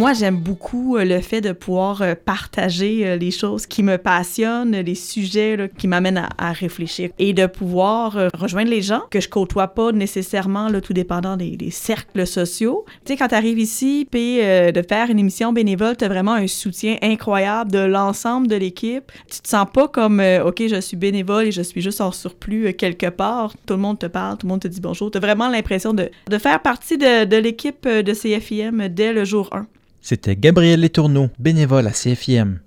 Moi, j'aime beaucoup le fait de pouvoir partager les choses qui me passionnent, les sujets là, qui m'amènent à réfléchir et de pouvoir rejoindre les gens que je côtoie pas nécessairement, là, tout dépendant des cercles sociaux. Tu sais, quand tu arrives ici, puis de faire une émission bénévole, tu as vraiment un soutien incroyable de l'ensemble de l'équipe. Tu te sens pas comme OK, je suis bénévole et je suis juste en surplus quelque part. Tout le monde te parle, tout le monde te dit bonjour. Tu as vraiment l'impression de faire partie de l'équipe de CFIM dès le jour 1. C'était Gabrielle Letourneau, bénévole à CFIM.